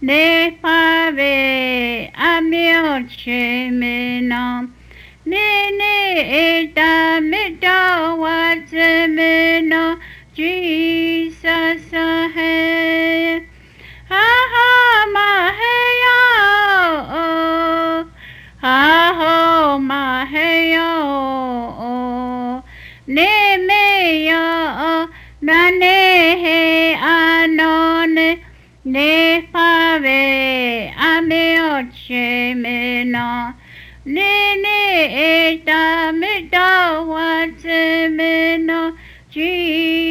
ne pave amio che me no ne eta mita wat me no Jesus hey ha ha ma hey oh ha ho ma hey oh ne me yo na ne he anone ne pave ameo che me no ne eta me da wa me no